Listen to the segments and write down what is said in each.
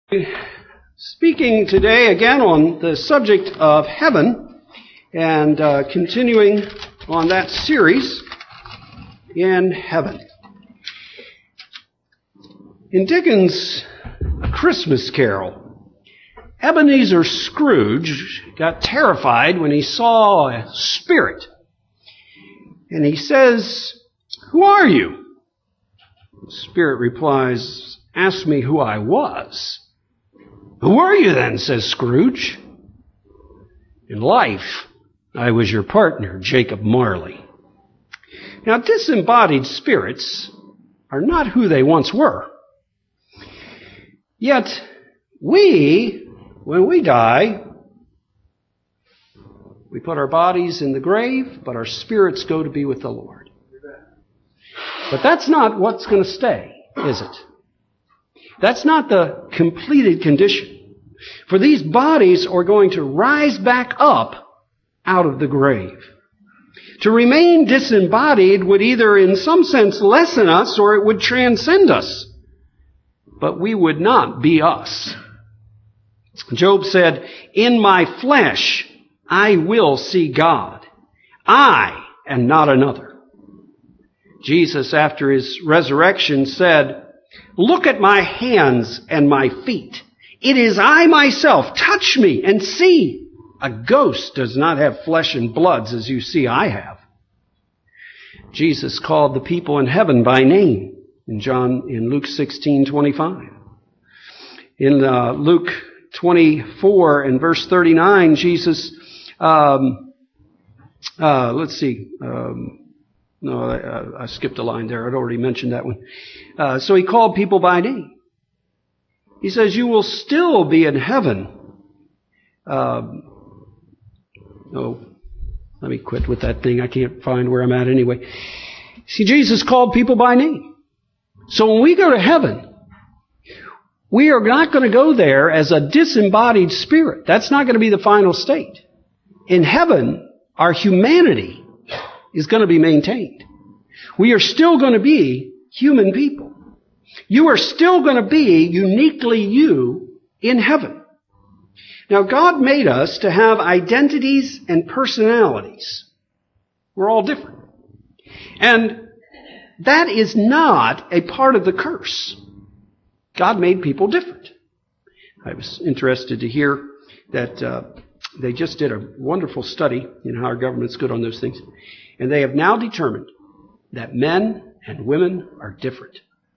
Speaking today again on the subject of heaven and continuing on that series in heaven. In Dickens' A Christmas Carol, Ebenezer Scrooge got terrified when he saw a spirit. And he says, "Who are you?" The spirit replies, "Ask me who I was." "Who were you then?" says Scrooge. "In life, I was your partner, Jacob Marley." Now, disembodied spirits are not who they once were. Yet, when we die, we put our bodies in the grave, but our spirits go to be with the Lord. But that's not what's going to stay, is it? That's not the completed condition. For these bodies are going to rise back up out of the grave. To remain disembodied would either in some sense lessen us or it would transcend us. But we would not be us. Job said, "In my flesh I will see God. I and not another." Jesus, after his resurrection, said, "Look at my hands and my feet. It is I myself. Touch me and see. A ghost does not have flesh and bloods as you see I have." Jesus called the people in heaven by name in Luke 16:25. In Luke 24 and verse 39, Jesus, I skipped a line there. I'd already mentioned that one. So he called people by name. He says, "You will still be in heaven." Let me quit with that thing. I can't find where I'm at anyway. See, Jesus called people by name. So when we go to heaven, we are not going to go there as a disembodied spirit. That's not going to be the final state. In heaven, our humanity is going to be maintained. We are still going to be human people. You are still going to be uniquely you in heaven. Now, God made us to have identities and personalities. We're all different. And that is not a part of the curse. God made people different. I was interested to hear that they just did a wonderful study. You know how our government's good on those things. And they have now determined that men and women are different.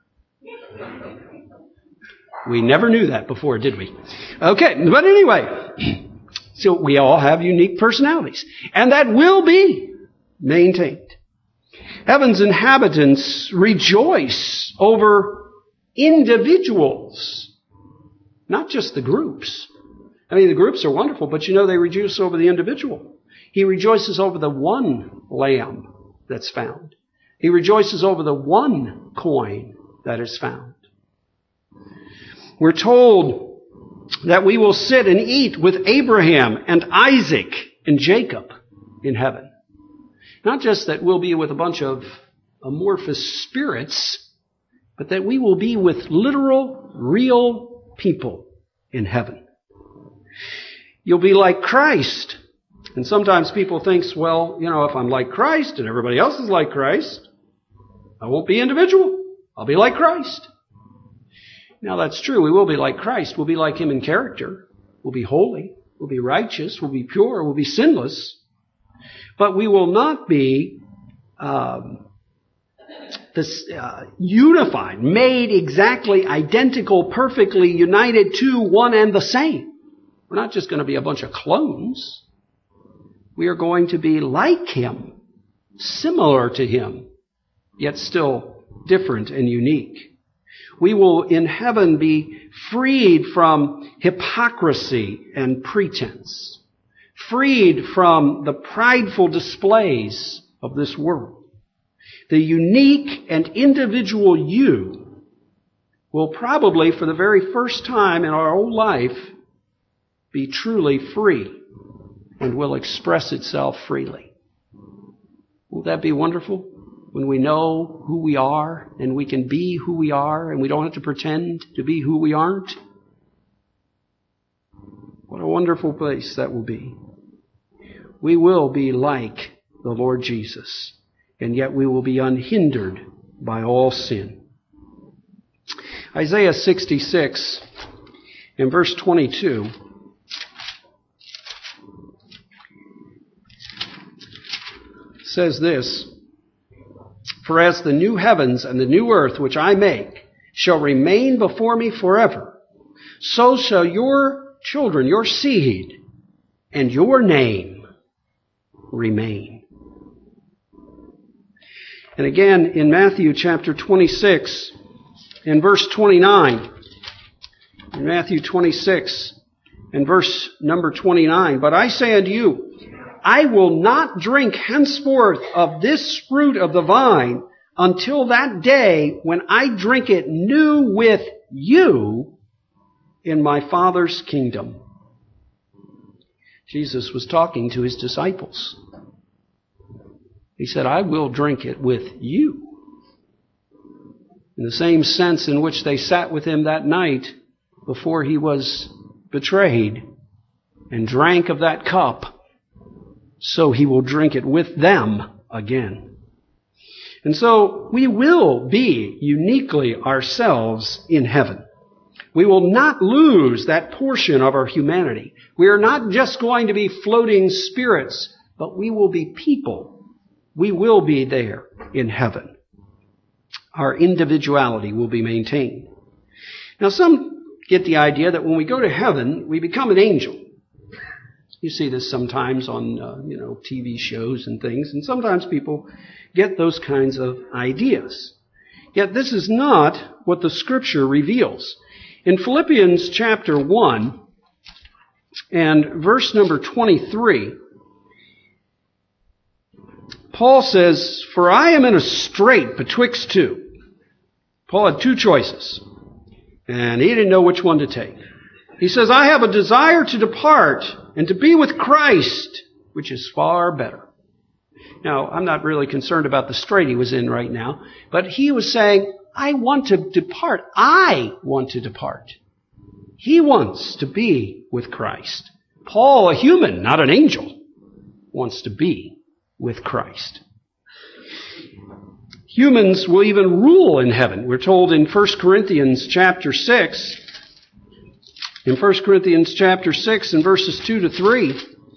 We never knew that before, did we? Okay, but anyway, so we all have unique personalities. And that will be maintained. Heaven's inhabitants rejoice over individuals, not just the groups. I mean, the groups are wonderful, but you know they rejoice over the individual. He rejoices over the one lamb that's found. He rejoices over the one coin that is found. We're told that we will sit and eat with Abraham and Isaac and Jacob in heaven. Not just that we'll be with a bunch of amorphous spirits, but that we will be with literal, real people in heaven. You'll be like Christ. And sometimes people think, well, you know, if I'm like Christ and everybody else is like Christ, I won't be individual. I'll be like Christ. Now that's true. We will be like Christ. We'll be like Him in character. We'll be holy. We'll be righteous. We'll be pure. We'll be sinless. But we will not be unified, made exactly identical, perfectly united to one and the same. We're not just going to be a bunch of clones. We are going to be like Him, similar to Him, yet still different and unique. We will in heaven be freed from hypocrisy and pretense, freed from the prideful displays of this world. The unique and individual you will probably, for the very first time in our whole life, be truly free and will express itself freely. Won't that be wonderful? When we know who we are and we can be who we are and we don't have to pretend to be who we aren't. What a wonderful place that will be. We will be like the Lord Jesus, and yet we will be unhindered by all sin. Isaiah 66 in verse 22 says this, "For as the new heavens and the new earth which I make shall remain before me forever, so shall your children, your seed, and your name remain." And again in Matthew chapter 26, in verse 29, in Matthew 26, in verse number 29, "But I say unto you, I will not drink henceforth of this fruit of the vine until that day when I drink it new with you in my Father's kingdom." Jesus was talking to his disciples. He said, "I will drink it with you." In the same sense in which they sat with him that night before he was betrayed and drank of that cup, so he will drink it with them again. And so we will be uniquely ourselves in heaven. We will not lose that portion of our humanity. We are not just going to be floating spirits, but we will be people. We will be there in heaven. Our individuality will be maintained. Now, some get the idea that when we go to heaven, we become an angel. You see this sometimes on, TV shows and things, and sometimes people get those kinds of ideas. Yet this is not what the Scripture reveals. In Philippians chapter 1 and verse number 23, Paul says, "For I am in a strait betwixt two." Paul had two choices, and he didn't know which one to take. He says, "I have a desire to depart and to be with Christ, which is far better." Now, I'm not really concerned about the strait he was in right now, but he was saying, I want to depart. I want to depart. He wants to be with Christ. Paul, a human, not an angel, wants to be with Christ. Humans will even rule in heaven. We're told in 1 Corinthians chapter 6, in 1 Corinthians chapter 6 and verses 2 to 3,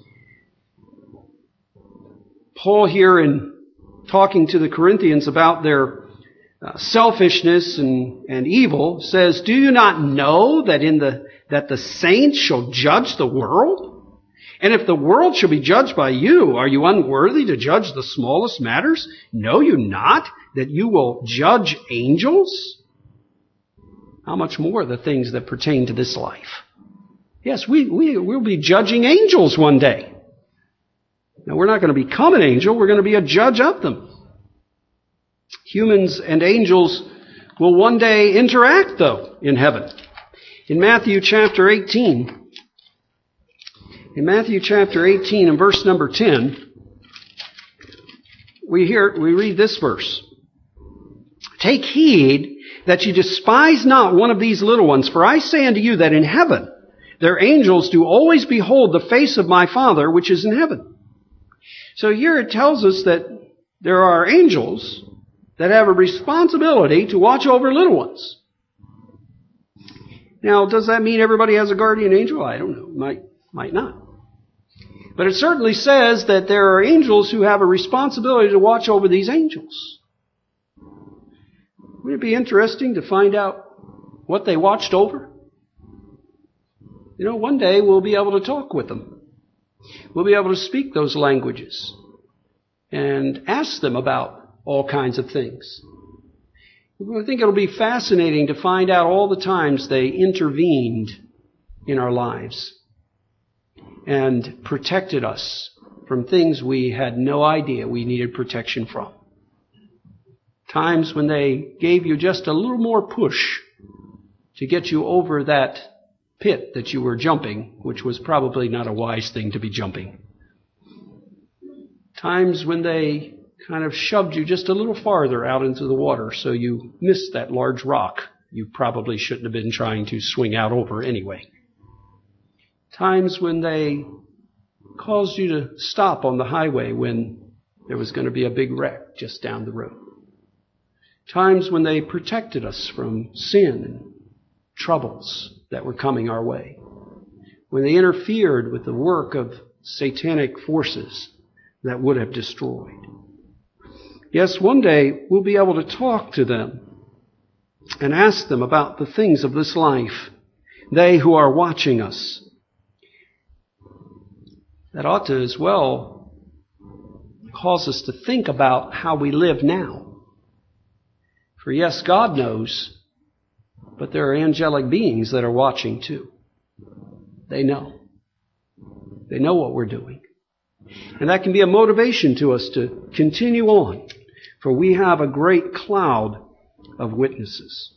Paul here in talking to the Corinthians about their selfishness and evil says, "Do you not know that the saints shall judge the world? And if the world shall be judged by you, are you unworthy to judge the smallest matters? Know you not that you will judge angels? How much more the things that pertain to this life?" Yes, we'll be judging angels one day. Now, we're not going to become an angel. We're going to be a judge of them. Humans and angels will one day interact, though, in heaven. In Matthew chapter 18, and verse number 10, we read this verse. "Take heed that you despise not one of these little ones, for I say unto you that in heaven their angels do always behold the face of my Father which is in heaven." So here it tells us that there are angels that have a responsibility to watch over little ones. Now, does that mean everybody has a guardian angel? I don't know. Might not. But it certainly says that there are angels who have a responsibility to watch over these angels. Would it be interesting to find out what they watched over? One day we'll be able to talk with them. We'll be able to speak those languages and ask them about all kinds of things. I think it'll be fascinating to find out all the times they intervened in our lives and protected us from things we had no idea we needed protection from. Times when they gave you just a little more push to get you over that pit that you were jumping, which was probably not a wise thing to be jumping. Times when they kind of shoved you just a little farther out into the water so you missed that large rock you probably shouldn't have been trying to swing out over anyway. Times when they caused you to stop on the highway when there was going to be a big wreck just down the road. Times when they protected us from sin and troubles that were coming our way. When they interfered with the work of satanic forces that would have destroyed. Yes, one day we'll be able to talk to them and ask them about the things of this life. They who are watching us. That ought to as well cause us to think about how we live now. For yes, God knows, but there are angelic beings that are watching too. They know. They know what we're doing. And that can be a motivation to us to continue on, for we have a great cloud of witnesses.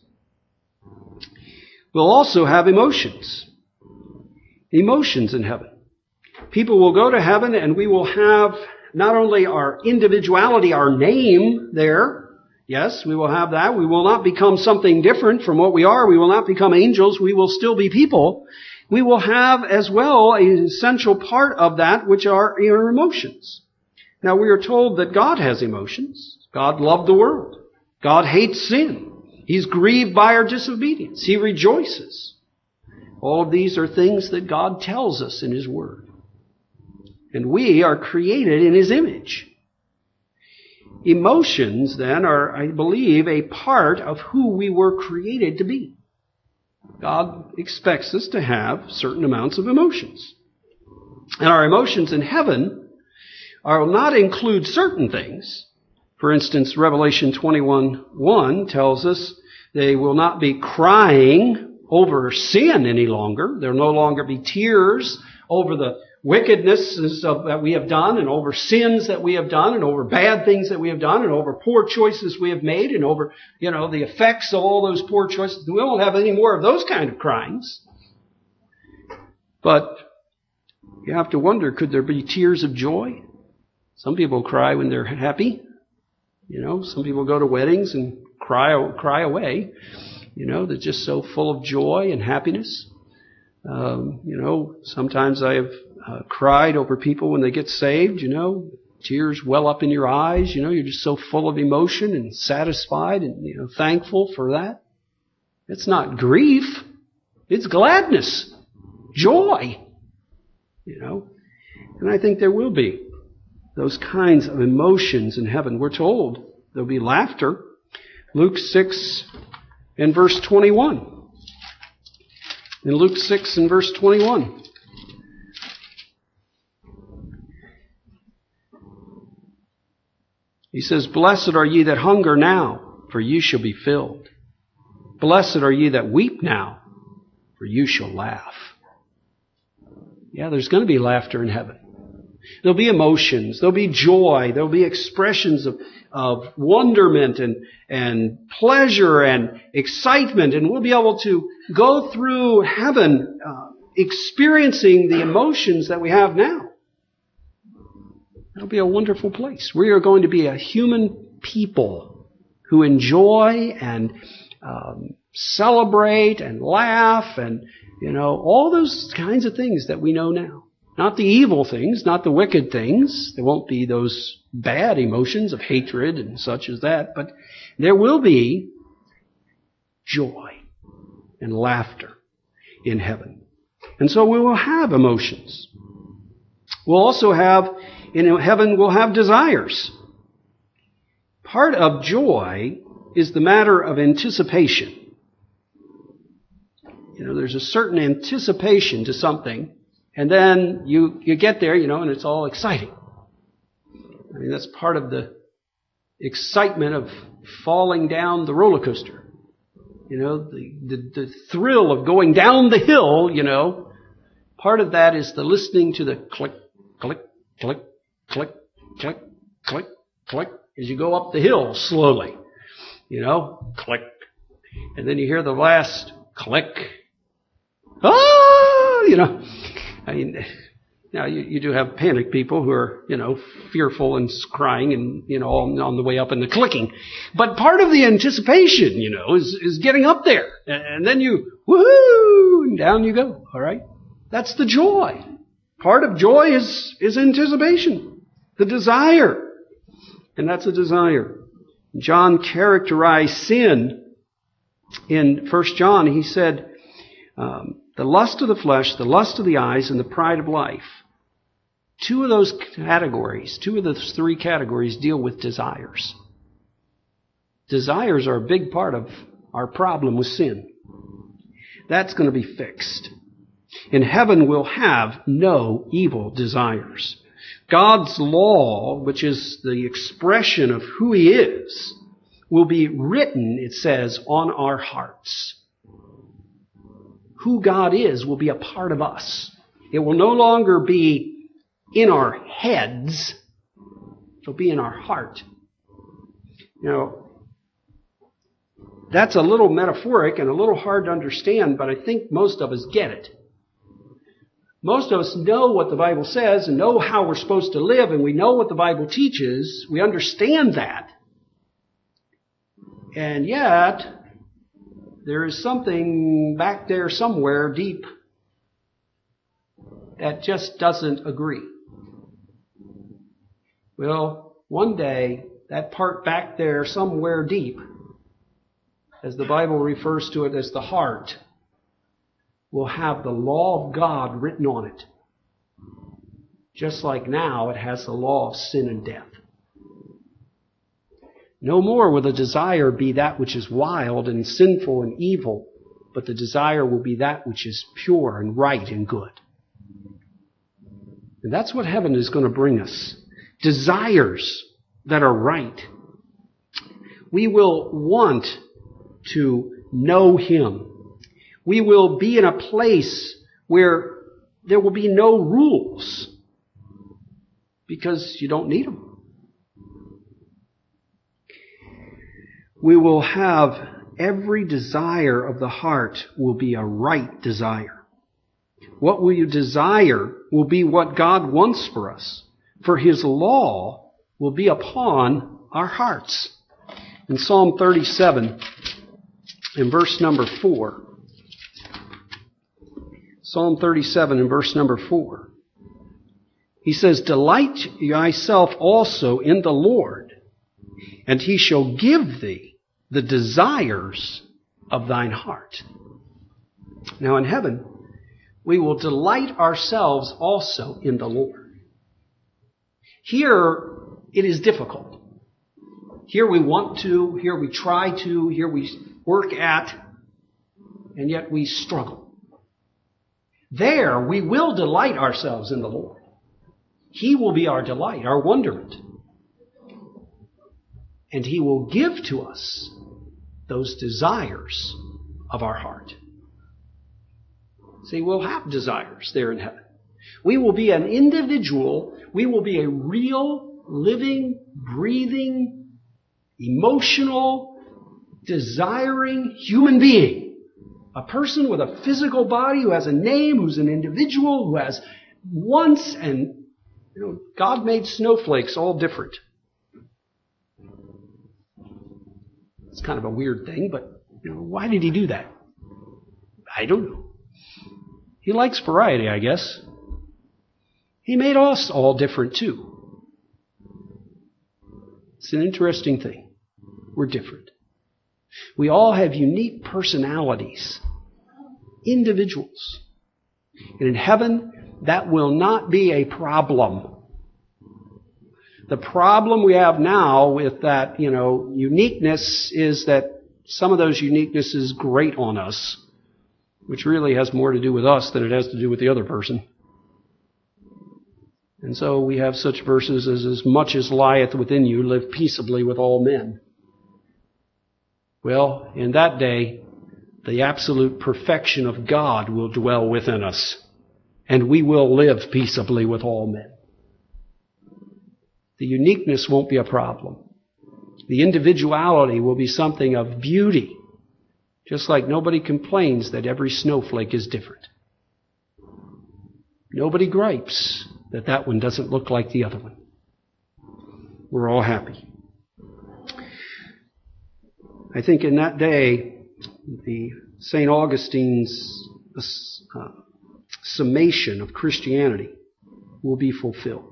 We'll also have emotions. Emotions in heaven. People will go to heaven and we will have not only our individuality, our name there. Yes, we will have that. We will not become something different from what we are. We will not become angels. We will still be people. We will have as well an essential part of that, which are our emotions. Now, we are told that God has emotions. God loved the world. God hates sin. He's grieved by our disobedience. He rejoices. All of these are things that God tells us in His Word. And we are created in His image. Emotions, then, are, I believe, a part of who we were created to be. God expects us to have certain amounts of emotions. And our emotions in heaven will not include certain things. For instance, Revelation 21:1 tells us they will not be crying over sin any longer. There will no longer be tears over the wickednesses that we have done and over sins that we have done and over bad things that we have done and over poor choices we have made and over, the effects of all those poor choices. We won't have any more of those kind of cryings. But you have to wonder, could there be tears of joy? Some people cry when they're happy. Some people go to weddings and cry away. They're just so full of joy and happiness. Sometimes I have cried over people when they get saved, tears well up in your eyes, you're just so full of emotion and satisfied and, thankful for that. It's not grief. It's gladness, joy, and I think there will be those kinds of emotions in heaven. We're told there'll be laughter. Luke 6 and verse 21. In Luke 6 and verse 21. He says, "Blessed are ye that hunger now, for you shall be filled. Blessed are ye that weep now, for you shall laugh." Yeah, there's going to be laughter in heaven. There'll be emotions. There'll be joy. There'll be expressions of wonderment and pleasure and excitement. And we'll be able to go through heaven experiencing the emotions that we have now. It'll be a wonderful place. We are going to be a human people who enjoy and celebrate and laugh and, all those kinds of things that we know now. Not the evil things, not the wicked things. There won't be those bad emotions of hatred and such as that, but there will be joy and laughter in heaven. And so we will have emotions. We'll also have, in heaven, we'll have desires. Part of joy is the matter of anticipation. There's a certain anticipation to something, and then you get there, and it's all exciting. I mean, that's part of the excitement of falling down the roller coaster. The thrill of going down the hill, part of that is the listening to the click, click, click, click, click, click, click, as you go up the hill slowly. Click. And then you hear the last click. Oh, now you do have panic people who are, fearful and crying and, all on the way up and the clicking. But part of the anticipation, is getting up there. And then you, woohoo, and down you go, all right? That's the joy. Part of joy is anticipation, the desire. And that's a desire. John characterized sin in 1 John. He said, the lust of the flesh, the lust of the eyes, and the pride of life. Two of those three categories deal with desires. Desires are a big part of our problem with sin. That's going to be fixed. In heaven, we'll have no evil desires. God's law, which is the expression of who He is, will be written, it says, on our hearts. Who God is will be a part of us. It will no longer be in our heads. It'll be in our heart. That's a little metaphoric and a little hard to understand, but I think most of us get it. Most of us know what the Bible says and know how we're supposed to live, and we know what the Bible teaches. We understand that. And yet, there is something back there somewhere deep that just doesn't agree. Well, one day, that part back there somewhere deep, as the Bible refers to it as the heart, will have the law of God written on it. Just like now it has the law of sin and death. No more will the desire be that which is wild and sinful and evil, but the desire will be that which is pure and right and good. And that's what heaven is going to bring us. Desires that are right. We will want to know Him. We will be in a place where there will be no rules because you don't need them. We will have every desire of the heart will be a right desire. What we desire will be what God wants for us. For His law will be upon our hearts. In Psalm 37, in verse number 4, Psalm 37 in verse number 4, he says, delight thyself also in the Lord, and He shall give thee the desires of thine heart. Now in heaven, we will delight ourselves also in the Lord. Here, it is difficult. Here we want to, here we try to, here we work at, and yet we struggle. There, we will delight ourselves in the Lord. He will be our delight, our wonderment. And He will give to us those desires of our heart. See, we'll have desires there in heaven. We will be an individual. We will be a real, living, breathing, emotional, desiring human being. A person with a physical body who has a name, who's an individual, who has wants, and God made snowflakes all different. It's kind of a weird thing, but why did He do that? I don't know. He likes variety, I guess. He made us all different too. It's an interesting thing. We're different. We all have unique personalities, individuals. And in heaven, that will not be a problem. The problem we have now with that, uniqueness is that some of those uniquenesses grate on us, which really has more to do with us than it has to do with the other person. And so we have such verses as much as lieth within you, live peaceably with all men. Well, in that day, the absolute perfection of God will dwell within us, and we will live peaceably with all men. The uniqueness won't be a problem. The individuality will be something of beauty, just like nobody complains that every snowflake is different. Nobody gripes that that one doesn't look like the other one. We're all happy. I think in that day, the St. Augustine's summation of Christianity will be fulfilled.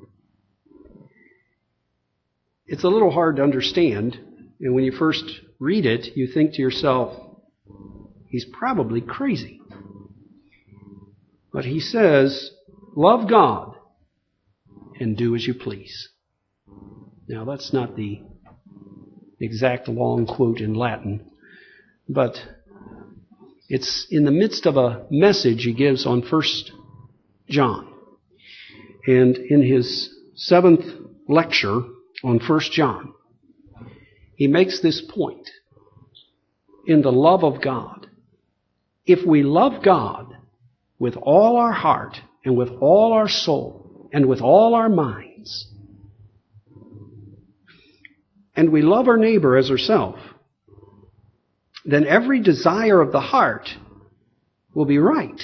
It's a little hard to understand, and when you first read it, you think to yourself, he's probably crazy. But he says, love God and do as you please. Now, that's not the exact long quote in Latin, but it's in the midst of a message he gives on 1 John. And in his 7th lecture on 1 John, he makes this point. In the love of God, if we love God with all our heart and with all our soul and with all our minds, and we love our neighbor as ourselves, then every desire of the heart will be right.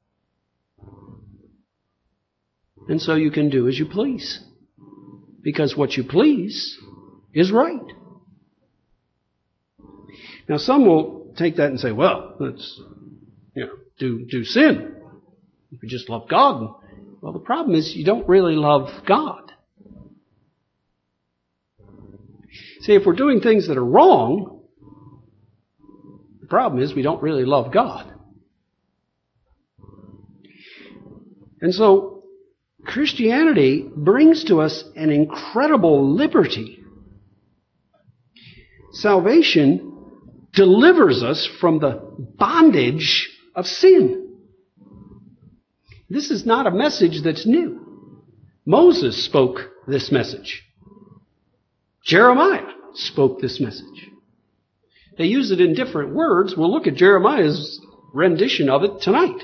And so you can do as you please. Because what you please is right. Now some will take that and say, well, let's do sin. If we just love God. Well, the problem is you don't really love God. See, if we're doing things that are wrong, the problem is we don't really love God. And so Christianity brings to us an incredible liberty. Salvation delivers us from the bondage of sin. This is not a message that's new. Moses spoke this message. Jeremiah spoke this message. They use it in different words. We'll look at Jeremiah's rendition of it tonight.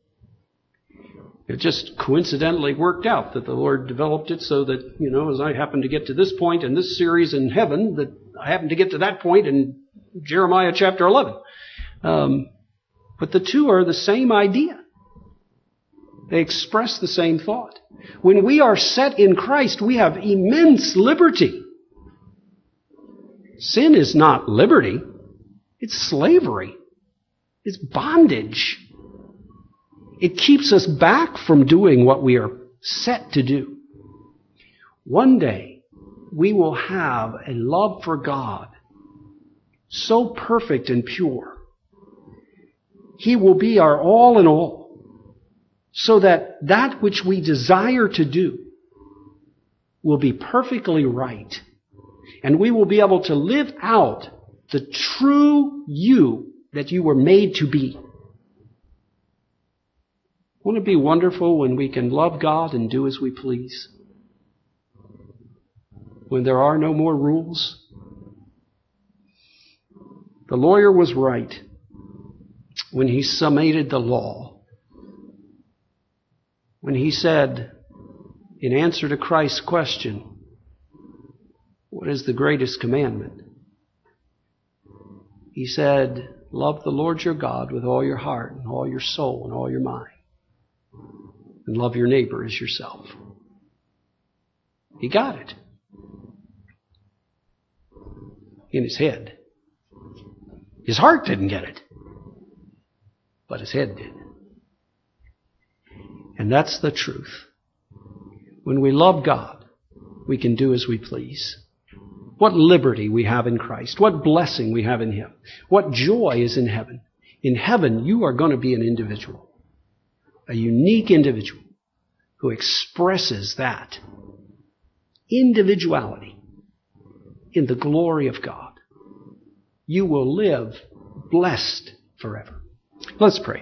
It just coincidentally worked out that the Lord developed it so that, as I happen to get to this point in this series in heaven, that I happen to get to that point in Jeremiah chapter 11. But the two are the same idea. They express the same thought. When we are set in Christ, we have immense liberty. Sin is not liberty. It's slavery. It's bondage. It keeps us back from doing what we are set to do. One day, we will have a love for God so perfect and pure. He will be our all in all, so that which we desire to do will be perfectly right. And we will be able to live out the true you that you were made to be. Won't it be wonderful when we can love God and do as we please? When there are no more rules? The lawyer was right when he summated the law. When he said, in answer to Christ's question, what is the greatest commandment? He said, love the Lord your God with all your heart and all your soul and all your mind. And love your neighbor as yourself. He got it. In his head. His heart didn't get it. But his head did. And that's the truth. When we love God, we can do as we please. What liberty we have in Christ. What blessing we have in Him. What joy is in heaven. In heaven, you are going to be an individual. A unique individual who expresses that individuality in the glory of God. You will live blessed forever. Let's pray.